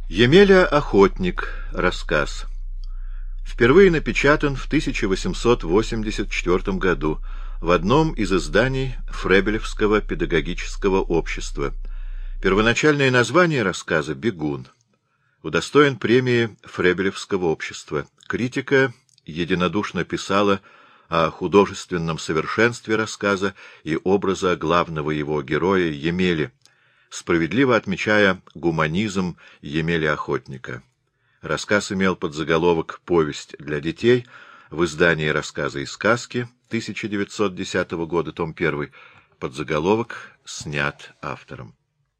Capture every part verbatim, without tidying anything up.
Емеля Охотник. Рассказ. Впервые напечатан в тысяча восемьсот восемьдесят четвёртом году в одном из изданий Фребелевского педагогического общества. Первоначальное название рассказа «Бегун». Удостоен премии Фребелевского общества. Критика единодушно писала о художественном совершенстве рассказа и образа главного его героя Емели, справедливо отмечая гуманизм Емеля Охотника. Рассказ имел подзаголовок «Повесть для детей» в издании «Рассказы и сказки» тысяча девятьсот десятого года, том первый. Подзаголовок снят автором.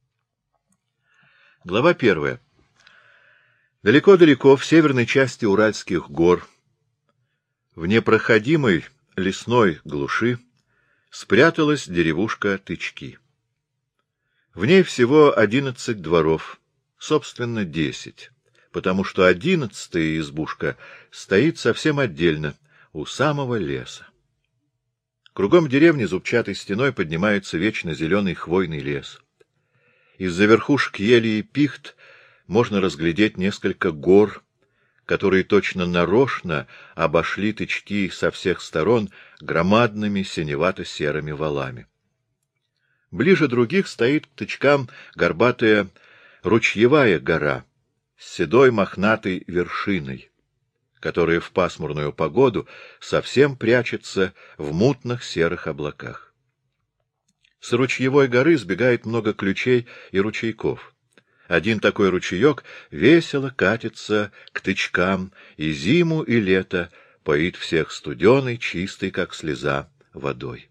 Глава первая. Далеко-далеко в северной части Уральских гор, в непроходимой лесной глуши, спряталась деревушка Тычки. В ней всего одиннадцать дворов, собственно, десять, потому что одиннадцатая избушка стоит совсем отдельно, у самого леса. Кругом деревни зубчатой стеной поднимается вечно зеленый хвойный лес. Из-за верхушек ели и пихт можно разглядеть несколько гор, которые точно нарочно обошли Тычки со всех сторон громадными синевато-серыми валами. Ближе других стоит к Тычкам горбатая Ручьевая гора с седой мохнатой вершиной, которая в пасмурную погоду совсем прячется в мутных серых облаках. С Ручьевой горы сбегает много ключей и ручейков. Один такой ручеек весело катится к Тычкам и зиму и лето поит всех студеной, чистой, как слеза, водой.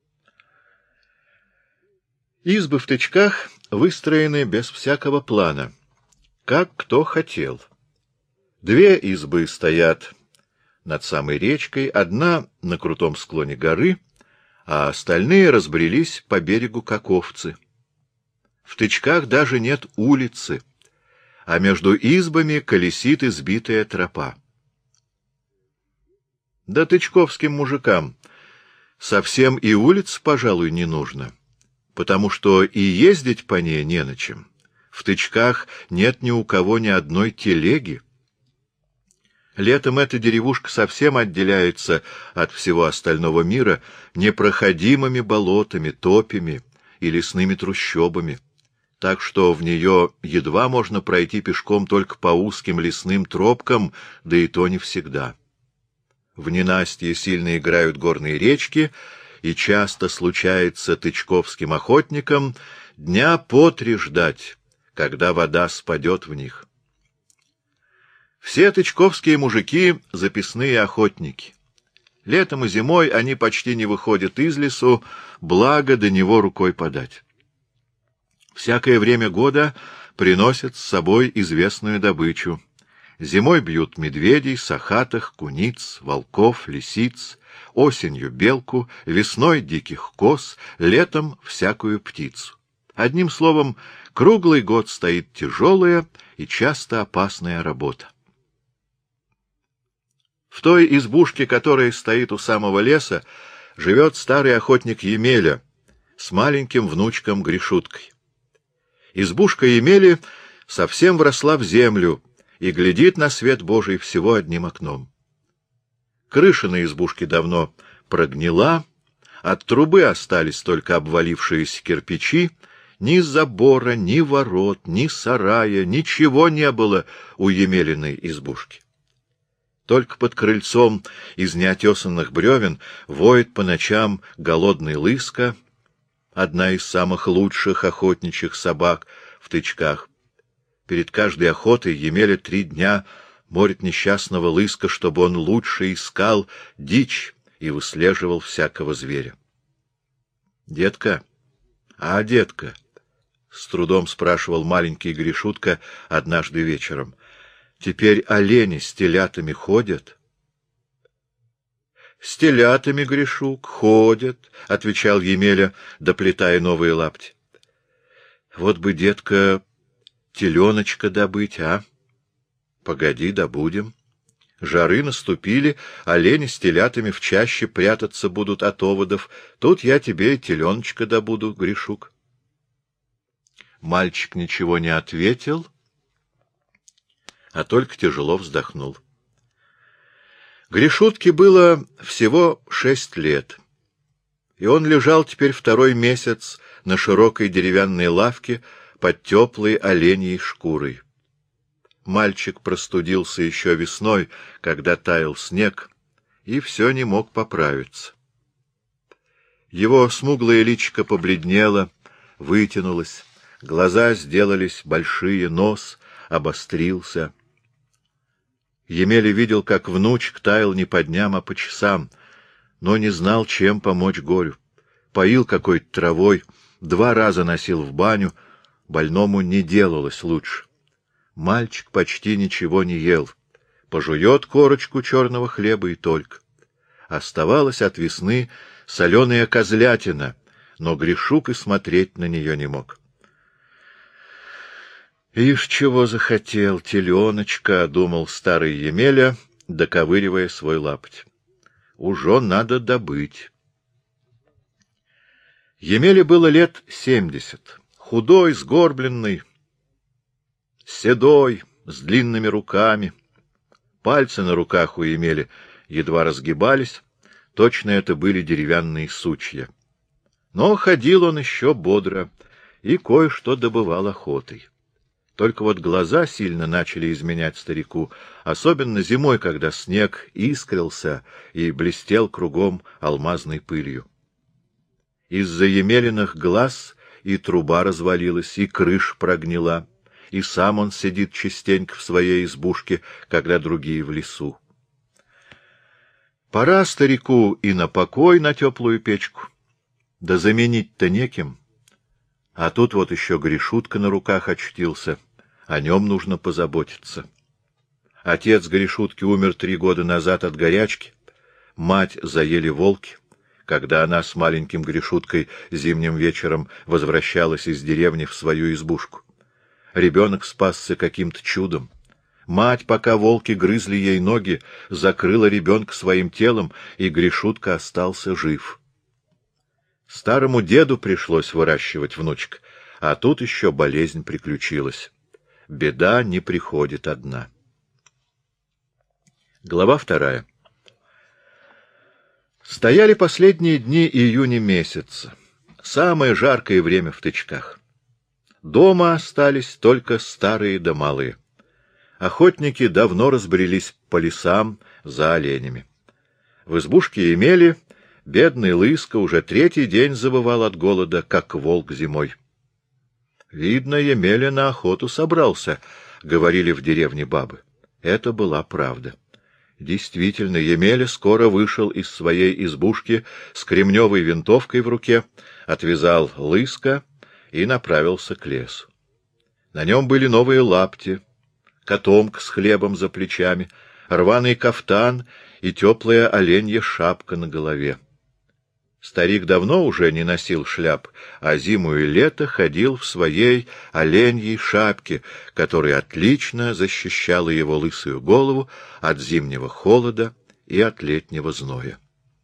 Избы в Тычках выстроены без всякого плана, как кто хотел. Две избы стоят над самой речкой, одна на крутом склоне горы, а остальные разбрелись по берегу, как овцы. В Тычках даже нет улицы, а между избами колесит избитая тропа. Да тычковским мужикам совсем и улиц, пожалуй, не нужно, потому что и ездить по ней не на чем. В Тычках нет ни у кого ни одной телеги. Летом эта деревушка совсем отделяется от всего остального мира непроходимыми болотами, топями и лесными трущобами, так что в нее едва можно пройти пешком только по узким лесным тропкам, да и то не всегда. В ненастье сильно играют горные речки, и часто случается тычковским охотникам дня по три ждать, когда вода спадет в них. Все тычковские мужики — записные охотники. Летом и зимой они почти не выходят из лесу, благо до него рукой подать. Всякое время года приносят с собой известную добычу. Зимой бьют медведей, сахатых, куниц, волков, лисиц, осенью белку, весной диких коз, летом всякую птицу. Одним словом, круглый год стоит тяжелая и часто опасная работа. В той избушке, которая стоит у самого леса, живет старый охотник Емеля с маленьким внучком Гришуткой. Избушка Емели совсем вросла в землю и глядит на свет Божий всего одним окном. Крыша на избушке давно прогнила, от трубы остались только обвалившиеся кирпичи, ни забора, ни ворот, ни сарая, ничего не было у Емелиной избушки. Только под крыльцом из неотесанных бревен воет по ночам голодный лыска, одна из самых лучших охотничьих собак в Тычках. Перед каждой охотой Емеля три дня морит несчастного лыска, чтобы он лучше искал дичь и выслеживал всякого зверя. — Детка, а, детка, — с трудом спрашивал маленький Гришутка однажды вечером, — теперь олени с телятами ходят? — С телятами, Гришук, ходят, — отвечал Емеля, доплетая новые лапти. — Вот бы, детка, теленочка добыть, а? — Погоди, добудем. Жары наступили, олени с телятами в чаще прятаться будут от оводов. Тут я тебе теленочка добуду, Гришук. Мальчик ничего не ответил, а только тяжело вздохнул. Гришутке было всего шесть лет, и он лежал теперь второй месяц на широкой деревянной лавке под теплой оленьей шкурой. Мальчик простудился еще весной, когда таял снег, и все не мог поправиться. Его смуглое личико побледнело, вытянулось, глаза сделались большие, нос обострился. Емеля видел, как внучек таял не по дням, а по часам, но не знал, чем помочь горю. Поил какой-то травой, два раза носил в баню, больному не делалось лучше. Мальчик почти ничего не ел, пожует корочку черного хлеба и только. Оставалась от весны соленая козлятина, но Гришук и смотреть на нее не мог. «Ишь, чего захотел, теленочка!» — думал старый Емеля, доковыривая свой лапоть. «Ужо надо добыть». Емеле было лет семьдесят, худой, сгорбленный, седой, с длинными руками. Пальцы на руках у Емели едва разгибались, точно это были деревянные сучья. Но ходил он еще бодро и кое-что добывал охотой. Только вот глаза сильно начали изменять старику, особенно зимой, когда снег искрился и блестел кругом алмазной пылью. Из-за Емелиных глаз и труба развалилась, и крыша прогнила, и сам он сидит частенько в своей избушке, когда другие в лесу. Пора старику и на покой, на теплую печку, да заменить-то неким. А тут вот еще Гришутка на руках очутился, о нем нужно позаботиться. Отец Гришутки умер три года назад от горячки, мать заели волки, когда она с маленьким Гришуткой зимним вечером возвращалась из деревни в свою избушку. Ребенок спасся каким-то чудом. Мать, пока волки грызли ей ноги, закрыла ребенка своим телом, и Гришутка остался жив. Старому деду пришлось выращивать внучек, а тут еще болезнь приключилась. Беда не приходит одна. Глава вторая. Стояли последние дни июня месяца, самое жаркое время в Тычках. Дома остались только старые да малые. Охотники давно разбрелись по лесам за оленями. В избушке Емели бедный Лыска уже третий день завывал от голода, как волк зимой. «Видно, Емеля на охоту собрался», — говорили в деревне бабы. Это была правда. Действительно, Емеля скоро вышел из своей избушки с кремневой винтовкой в руке, отвязал Лыска и направился к лесу. На нем были новые лапти, котомка с хлебом за плечами, рваный кафтан и теплая оленья шапка на голове. Старик давно уже не носил шляп, а зиму и лето ходил в своей оленьей шапке, которая отлично защищала его лысую голову от зимнего холода и от летнего зноя.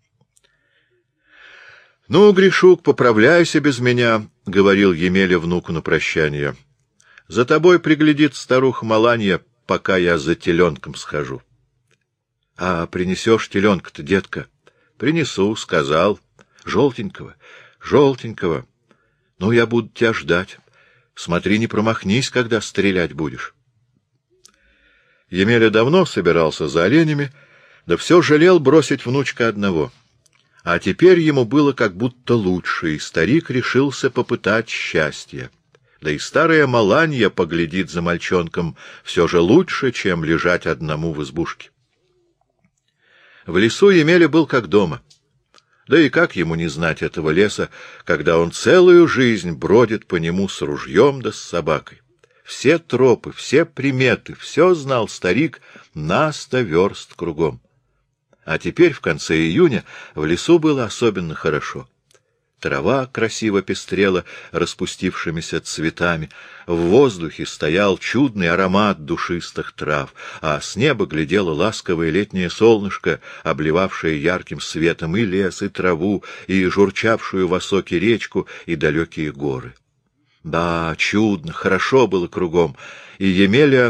— Ну, Гришук, поправляйся без меня, — говорил Емеля внуку на прощание. — За тобой приглядит старуха Маланья, пока я за теленком схожу. — А принесешь теленка-то, детка? — Принесу, — сказал. — Желтенького, желтенького. Ну, я буду тебя ждать. Смотри, не промахнись, когда стрелять будешь. Емеля давно собирался за оленями, да все жалел бросить внучка одного. А теперь ему было как будто лучше, и старик решился попытать счастье. Да и старая Маланья поглядит за мальчонком все же лучше, чем лежать одному в избушке. В лесу Емеля был как дома. Да и как ему не знать этого леса, когда он целую жизнь бродит по нему с ружьем да с собакой? Все тропы, все приметы, все знал старик на сто верст кругом. А теперь, в конце июня, в лесу было особенно хорошо. Трава красиво пестрела распустившимися цветами, в воздухе стоял чудный аромат душистых трав, а с неба глядело ласковое летнее солнышко, обливавшее ярким светом и лес, и траву, и журчавшую в осоке речку, и далекие горы. Да, чудно, хорошо было кругом, и Емеля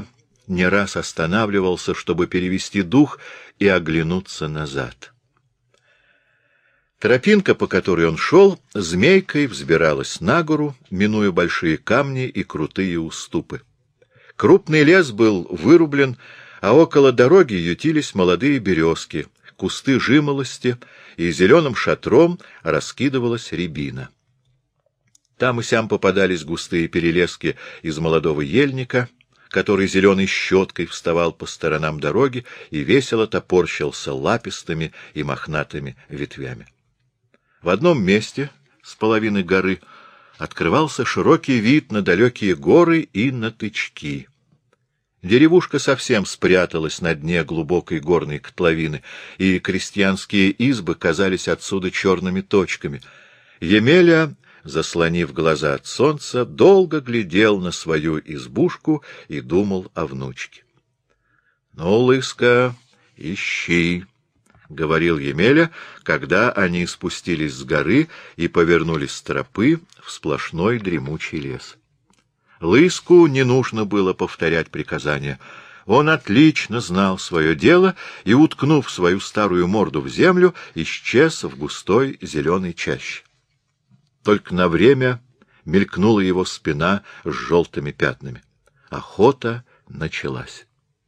не раз останавливался, чтобы перевести дух и оглянуться назад. Тропинка, по которой он шел, змейкой взбиралась на гору, минуя большие камни и крутые уступы. Крупный лес был вырублен, а около дороги ютились молодые березки, кусты жимолости, и зеленым шатром раскидывалась рябина. Там и сям попадались густые перелески из молодого ельника, который зеленой щеткой вставал по сторонам дороги и весело топорщился лапистыми и мохнатыми ветвями. В одном месте, с половины горы, открывался широкий вид на далекие горы и на тычки. Деревушка совсем спряталась на дне глубокой горной котловины, и крестьянские избы казались отсюда черными точками. Емеля, заслонив глаза от солнца, долго глядел на свою избушку и думал о внучке. — Ну, Лыска, ищи! — говорил Емеля, когда они спустились с горы и повернулись с тропы в сплошной дремучий лес. Лыску не нужно было повторять приказания. Он отлично знал свое дело и, уткнув свою старую морду в землю, исчез в густой зеленой чаще. Только на время мелькнула его спина с желтыми пятнами. Охота началась.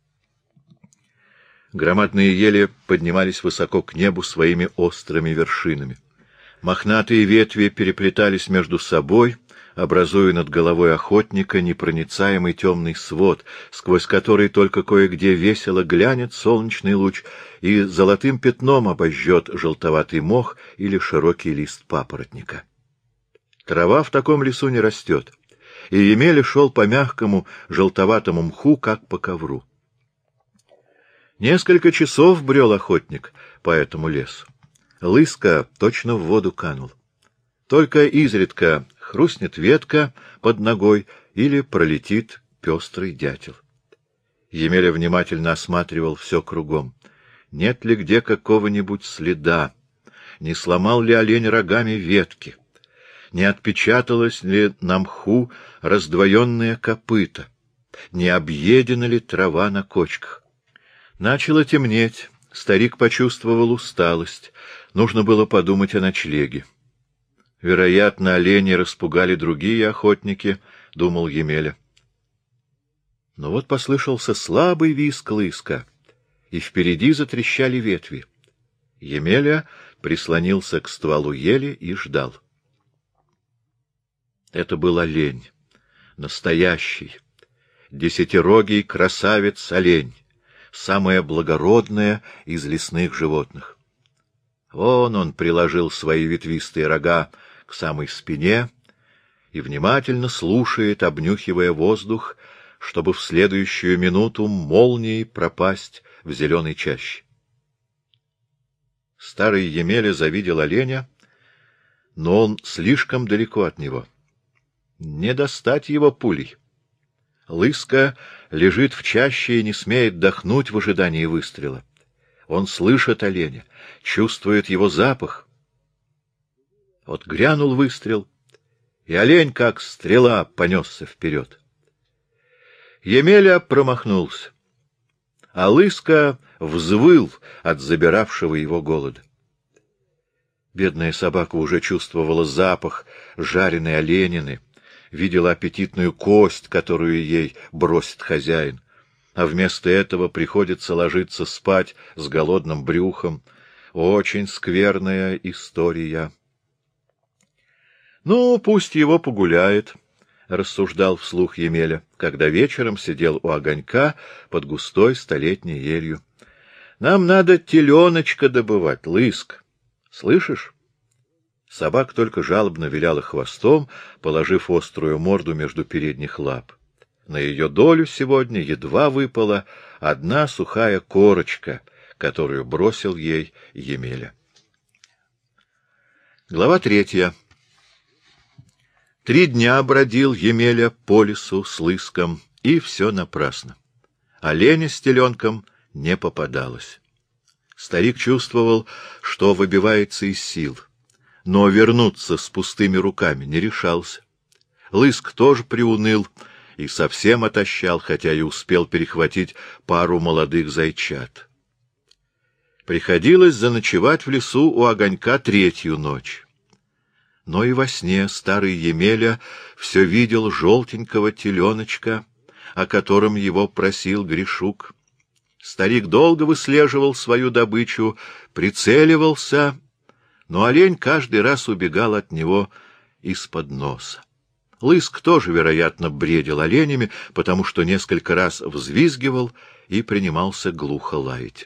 Громадные ели поднимались высоко к небу своими острыми вершинами. Мохнатые ветви переплетались между собой, образуя над головой охотника непроницаемый темный свод, сквозь который только кое-где весело глянет солнечный луч и золотым пятном обожжет желтоватый мох или широкий лист папоротника. Трава в таком лесу не растет, и Емеля шел по мягкому желтоватому мху, как по ковру. Несколько часов брел охотник по этому лесу. Лыска точно в воду канул. Только изредка хрустнет ветка под ногой или пролетит пестрый дятел. Емеля внимательно осматривал все кругом. Нет ли где какого-нибудь следа? Не сломал ли олень рогами ветки? Не отпечаталось ли на мху раздвоенное копыто? Не объедена ли трава на кочках? Начало темнеть, старик почувствовал усталость, нужно было подумать о ночлеге. Вероятно, олени распугали другие охотники, — думал Емеля. Но вот послышался слабый визг лыска, и впереди затрещали ветви. Емеля прислонился к стволу ели и ждал. Это был олень, настоящий, десятирогий красавец-олень, самое благородное из лесных животных. Вон он приложил свои ветвистые рога к самой спине и внимательно слушает, обнюхивая воздух, чтобы в следующую минуту молнией пропасть в зеленой чаще. Старый Емеля завидел оленя, но он слишком далеко от него. Не достать его пулей. Лыска лежит в чаще и не смеет дохнуть в ожидании выстрела. Он слышит оленя, чувствует его запах. Вот грянул выстрел, и олень, как стрела, понесся вперед. Емеля промахнулся, а Лыска взвыл от забиравшего его голода. Бедная собака уже чувствовала запах жареной оленины, видела аппетитную кость, которую ей бросит хозяин, а вместо этого приходится ложиться спать с голодным брюхом. Очень скверная история. — Ну, пусть его погуляет, — рассуждал вслух Емеля, когда вечером сидел у огонька под густой столетней елью. — Нам надо теленочка добывать, Лыск. Слышишь? Собака только жалобно виляла хвостом, положив острую морду между передних лап. На ее долю сегодня едва выпала одна сухая корочка, которую бросил ей Емеля. Глава третья. Три дня бродил Емеля по лесу с Лыском, и все напрасно. Оленя с теленком не попадалось. Старик чувствовал, что выбивается из сил, но вернуться с пустыми руками не решался. Лыск тоже приуныл и совсем отощал, хотя и успел перехватить пару молодых зайчат. Приходилось заночевать в лесу у огонька третью ночь. Но и во сне старый Емеля все видел желтенького теленочка, о котором его просил Гришук. Старик долго выслеживал свою добычу, прицеливался, но олень каждый раз убегал от него из-под носа. Лыск тоже, вероятно, бредил оленями, потому что несколько раз взвизгивал и принимался глухо лаять.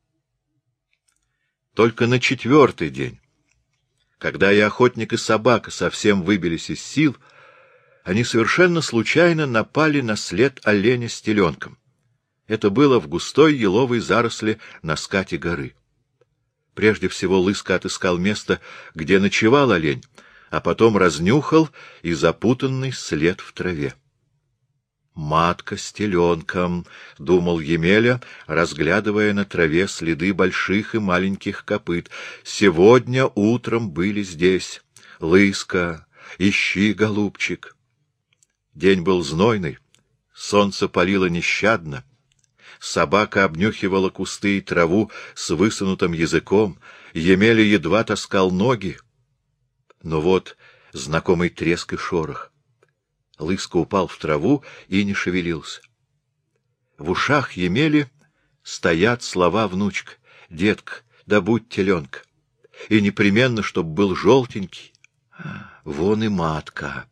Только на четвертый день, когда и охотник, и собака совсем выбились из сил, они совершенно случайно напали на след оленя с теленком. Это было в густой еловой заросли на скате горы. Прежде всего Лыска отыскал место, где ночевал олень, а потом разнюхал и запутанный след в траве. «Матка с теленком», — думал Емеля, разглядывая на траве следы больших и маленьких копыт. «Сегодня утром были здесь. Лыска, ищи, голубчик». День был знойный, солнце палило нещадно. Собака обнюхивала кусты и траву с высунутым языком, Емеля едва таскал ноги. Но вот знакомый треск и шорох. Лыска упал в траву и не шевелился. В ушах Емели стоят слова внучка: «Детка, добудь теленка, и непременно, чтоб был желтенький. Вон и матка».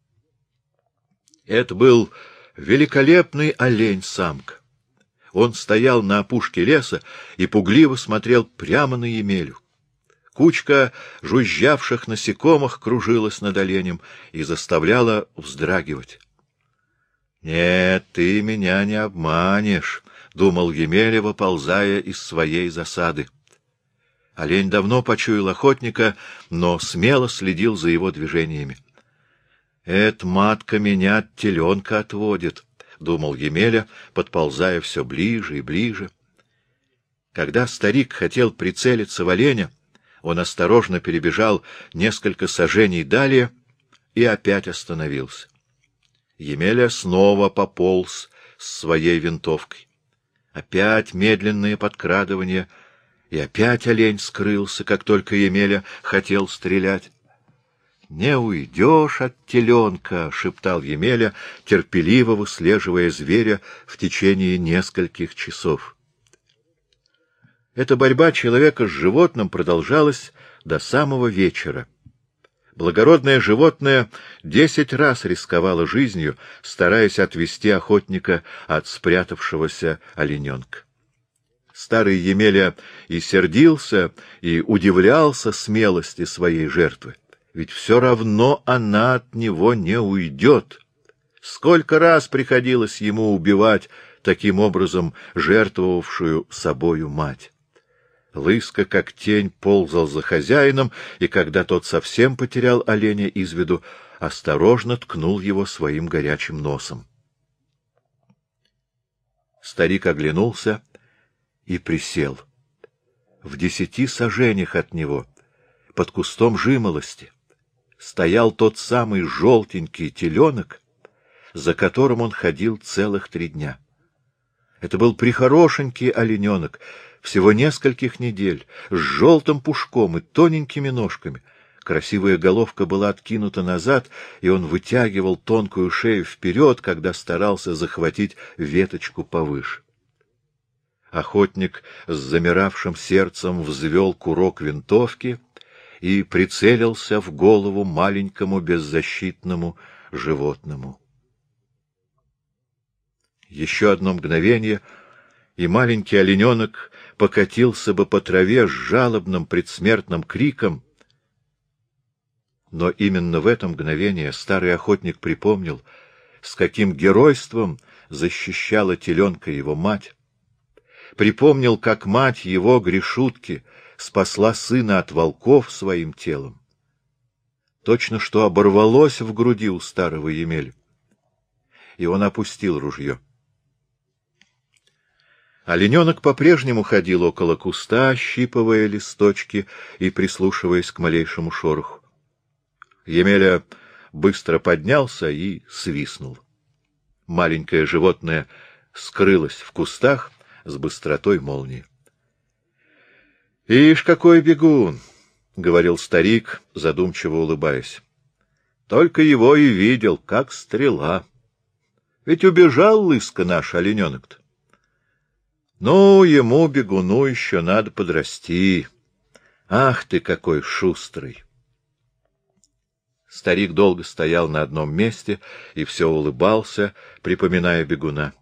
Это был великолепный олень-самка. Он стоял на опушке леса и пугливо смотрел прямо на Емелю. Кучка жужжавших насекомых кружилась над оленем и заставляла вздрагивать. — Нет, ты меня не обманешь, — думал Емеля, выползая из своей засады. Олень давно почуял охотника, но смело следил за его движениями. — Эта матка меня от теленка отводит, — думал Емеля, подползая все ближе и ближе. Когда старик хотел прицелиться в оленя, он осторожно перебежал несколько саженей далее и опять остановился. Емеля снова пополз с своей винтовкой. Опять медленное подкрадывание, и опять олень скрылся, как только Емеля хотел стрелять. — Не уйдешь от теленка, — шептал Емеля, терпеливо выслеживая зверя в течение нескольких часов. Эта борьба человека с животным продолжалась до самого вечера. Благородное животное десять раз рисковало жизнью, стараясь отвести охотника от спрятавшегося олененка. Старый Емеля и сердился, и удивлялся смелости своей жертвы, ведь все равно она от него не уйдет. Сколько раз приходилось ему убивать таким образом жертвовавшую собою мать. Лыска, как тень, ползал за хозяином, и когда тот совсем потерял оленя из виду, осторожно ткнул его своим горячим носом. Старик оглянулся и присел. В десяти саженях от него, под кустом жимолости, стоял тот самый желтенький теленок, за которым он ходил целых три дня. Это был прихорошенький олененок, всего нескольких недель, с желтым пушком и тоненькими ножками. Красивая головка была откинута назад, и он вытягивал тонкую шею вперед, когда старался захватить веточку повыше. Охотник с замиравшим сердцем взвел курок винтовки и прицелился в голову маленькому беззащитному животному. Еще одно мгновение, и маленький олененок покатился бы по траве с жалобным предсмертным криком. Но именно в это мгновение старый охотник припомнил, с каким геройством защищала теленка его мать. Припомнил, как мать его, Гришутки, спасла сына от волков своим телом. Точно что оборвалось в груди у старого Емеля. И он опустил ружье. Олененок по-прежнему ходил около куста, ощипывая листочки и прислушиваясь к малейшему шороху. Емеля быстро поднялся и свистнул. маленькое животное скрылось в кустах с быстротой молнии. — Ишь, какой бегун! — говорил старик, задумчиво улыбаясь. — Только его и видел, как стрела. Ведь убежал лыска наш олененок-то. Ну, ему, бегуну, еще надо подрасти. Ах ты, какой шустрый! Старик долго стоял на одном месте и все улыбался, припоминая бегуна.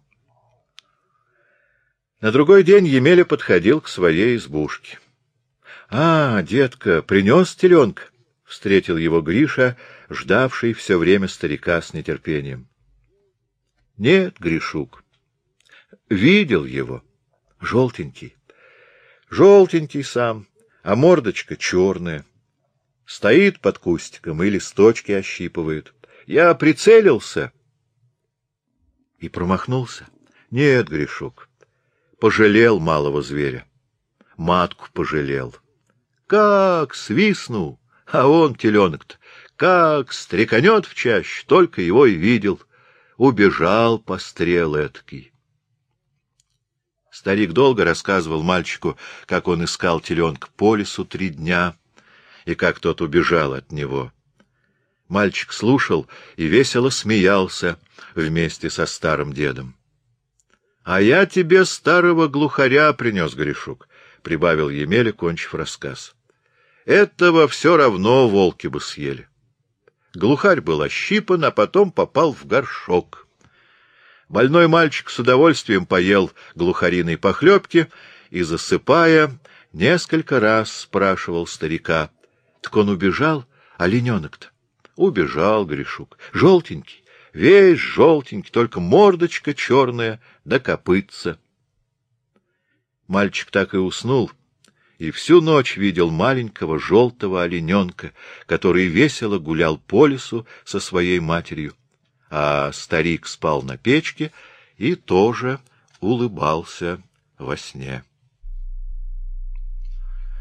На другой день Емеля подходил к своей избушке. — А, детка, принес теленка? — встретил его Гриша, ждавший все время старика с нетерпением. — Нет, Гришук. Видел его. Желтенький. Желтенький сам, а мордочка черная. Стоит под кустиком и листочки ощипывает. Я прицелился и промахнулся. Нет, Гришук, пожалел малого зверя. Матку пожалел. Как свистнул, а он, теленок-то, как стреканет в чащ, только его и видел. Убежал пострел эткий. Старик долго рассказывал мальчику, как он искал теленка по лесу три дня, и как тот убежал от него. Мальчик слушал и весело смеялся вместе со старым дедом. — А я тебе старого глухаря принес, Гришук, — прибавил Емеля, кончив рассказ. — Этого все равно волки бы съели. Глухарь был ощипан, а потом попал в горшок. Больной мальчик с удовольствием поел глухариной похлебки и, засыпая, несколько раз спрашивал старика. — Так он убежал, олененок-то? — Убежал, Гришук. Желтенький, весь желтенький, только мордочка черная да копытца. Мальчик так и уснул, и всю ночь видел маленького желтого олененка, который весело гулял по лесу со своей матерью. А старик спал на печке и тоже улыбался во сне.